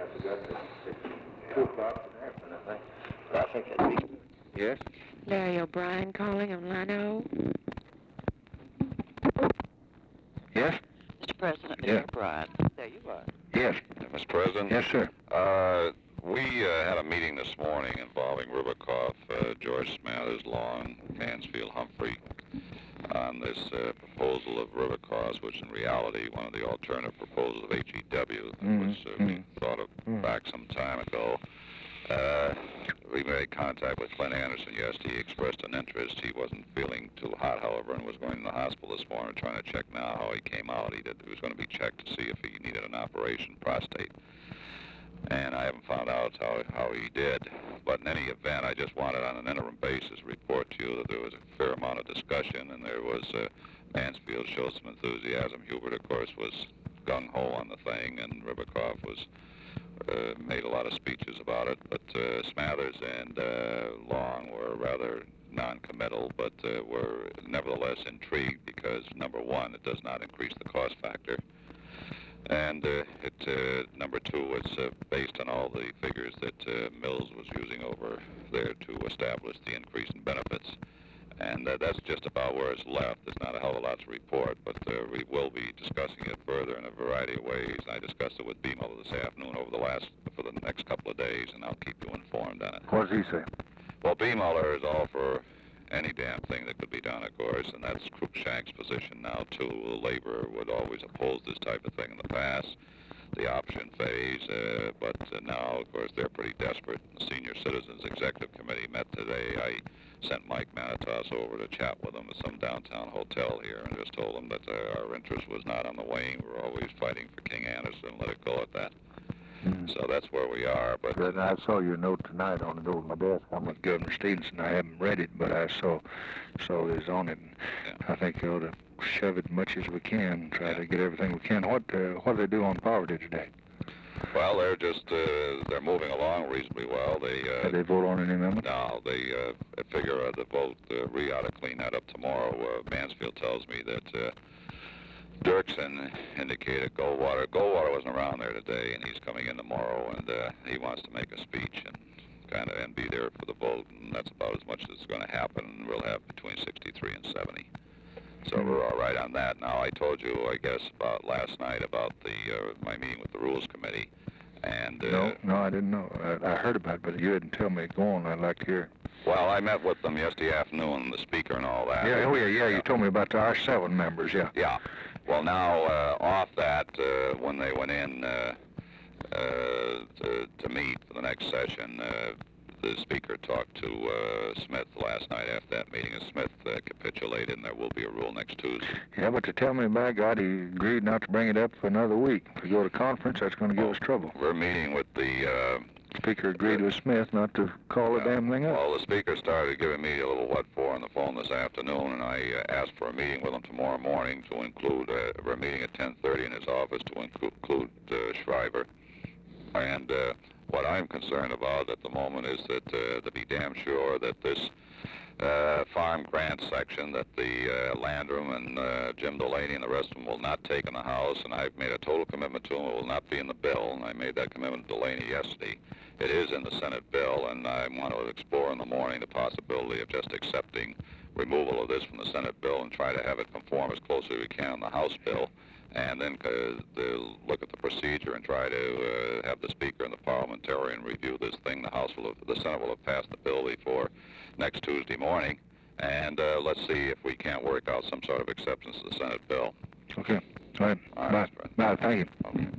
I think it'd be... Yes? Larry O'Brien calling on line O. Yes? Mr. President, Yeah. Mr. O'Brien. There you are. Yes. Mr. President? Yes, sir. We had a meeting this morning involving Rivercoff, George Smathers, Long, Mansfield, Humphrey, on this proposal of Rivercoff, which in reality one of the alternative proposals of HEW, which we thought of back some time ago. We made contact with Clint Anderson yesterday. He expressed an interest. He wasn't feeling too hot, however, and was going to the hospital this morning trying to check now how he came out. He was going to be checked to see if he needed an operation, prostate. And I haven't found out how he did. But in any event, I just wanted on an interim basis to report to you that there was a fair amount of discussion, and there was Mansfield showed some enthusiasm. Hubert, of course, was gung-ho on the thing, and Rivercoff was made a lot of speeches about it. But Smathers and Long were rather non-committal, but were nevertheless intrigued because, number one, it does not increase the cost factor. And number two, it's based on all the figures that Mills was using over there to establish the increase in benefits. And that's just about where it's left. There's not a hell of a lot to report, but we will be discussing it further in a variety of ways. I discussed it with Beamuller this afternoon for the next couple of days, and I'll keep you informed on it. What does he say? Well, Beamuller is all for any damn thing that could be done, of course, and that's Cruikshank's position now, too. The labor would always oppose this type of thing in the past, the option phase, but now, of course, they're pretty desperate. The Senior Citizens Executive Committee met today. I sent Mike Manitas over to chat with them at some downtown hotel here and just told them that our interest was not on the wane. We're always fighting for King Anderson. Let it go at that. So that's where we are. But I saw your note tonight on the door of my desk. I'm with Governor Stevenson. I haven't read it, but I saw it's on it. I think we ought to shove it as much as we can, try to get everything we can. What do they do on poverty today? Well, they're just they're moving along reasonably well. Did they vote on any amendment? No, they figure the vote we ought to clean that up tomorrow. Mansfield tells me that Dirksen indicated Goldwater. Goldwater wasn't around there today, and he's coming in tomorrow, and he wants to make a speech and be there for the vote, and that's about as much as is going to happen. We'll have between 63 and 70. So we're all right on that. Now, I told you, I guess, about last night about my meeting with the Rules Committee, and no, I didn't know. I heard about it, but you didn't tell me. Go on. I'd like to hear. Well, I met with them yesterday afternoon, the speaker and all that. Yeah, you told me about our 7 members, yeah. Yeah. Well, now, off that, when they went in to meet for the next session, the speaker talked to Smith last night after that meeting, and Smith capitulated, and there will be a rule next Tuesday. Yeah, but to tell me, by God, he agreed not to bring it up for another week. If we go to conference, that's going to give us trouble. We're meeting with the... Speaker agreed with Smith not to call the damn thing up. Well, the speaker started giving me a little what for on the phone this afternoon, and I asked for a meeting with him tomorrow morning to include, we're meeting at 10:30 in his office to include Shriver. And what I'm concerned about at the moment is that to be damn sure that this farm grant section that the Landrum and Jim Delaney and the rest of them will not take in the House, and I've made a total commitment to them, it will not be in the bill, and I made that commitment to Delaney yesterday. It is in the Senate bill, and I want to explore in the morning the possibility of just accepting removal of this from the Senate bill and try to have it conform as closely as we can in the House bill, and then look at the procedure and try to have the Speaker and the parliamentarian review this thing. The Senate will have passed the bill before next Tuesday morning, and let's see if we can't work out some sort of acceptance of the Senate bill. Okay. All right. All right. Bye. Bye. Thank you. Okay.